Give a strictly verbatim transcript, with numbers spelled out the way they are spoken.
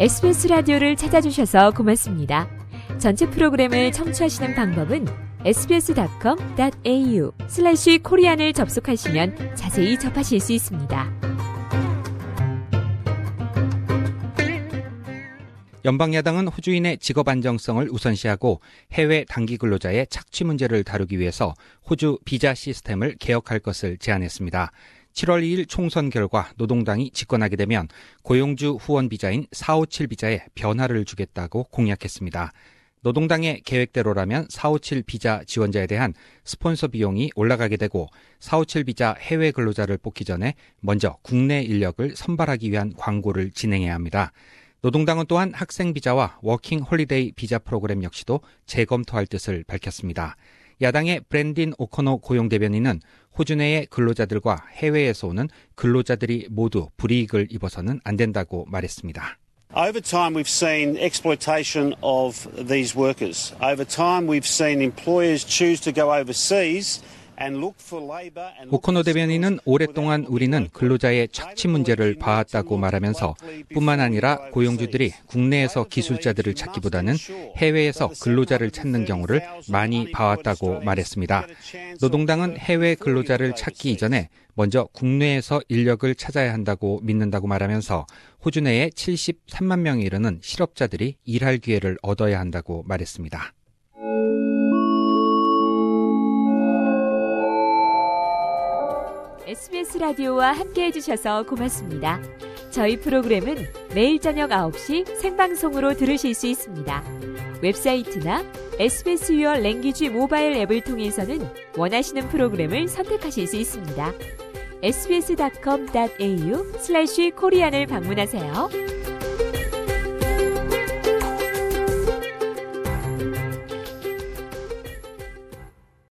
에스비에스 라디오를 찾아주셔서 고맙습니다. 전체 프로그램을 청취하시는 방법은 에스비에스닷컴 닷 에이유 슬래시 코리안을 접속하시면 자세히 접하실 수 있습니다. 연방야당은 호주인의 직업 안정성을 우선시하고 해외 단기 근로자의 착취 문제를 다루기 위해서 호주 비자 시스템을 개혁할 것을 제안했습니다. 칠월 이일 총선 결과 노동당이 집권하게 되면 고용주 후원 비자인 사오칠 비자에 변화를 주겠다고 공약했습니다. 노동당의 계획대로라면 사오칠 비자 지원자에 대한 스폰서 비용이 올라가게 되고 사오칠 비자 해외 근로자를 뽑기 전에 먼저 국내 인력을 선발하기 위한 광고를 진행해야 합니다. 노동당은 또한 학생 비자와 워킹 홀리데이 비자 프로그램 역시도 재검토할 뜻을 밝혔습니다. 야당의 브랜딘 오코노 고용대변인은 호주 내의 근로자들과 해외에서 오는 근로자들이 모두 불이익을 입어서는 안 된다고 말했습니다. Over time we've seen exploitation of these workers. Over time we've seen employers choose to go overseas. 오코노 대변인은 오랫동안 우리는 근로자의 착취 문제를 봐왔다고 말하면서 뿐만 아니라 고용주들이 국내에서 기술자들을 찾기보다는 해외에서 근로자를 찾는 경우를 많이 봐왔다고 말했습니다. 노동당은 해외 근로자를 찾기 이전에 먼저 국내에서 인력을 찾아야 한다고 믿는다고 말하면서 호주 내에 칠십삼만 명에 이르는 실업자들이 일할 기회를 얻어야 한다고 말했습니다. 에스비에스 라디오와 함께해 주셔서 고맙습니다. 저희 프로그램은 매일 저녁 아홉 시 생방송으로 들으실 수 있습니다. 웹사이트나 에스비에스 Your Language 모바일 앱을 통해서는 원하시는 프로그램을 선택하실 수 있습니다. 에스비에스닷컴 닷 에이유 슬래시 코리안을 방문하세요.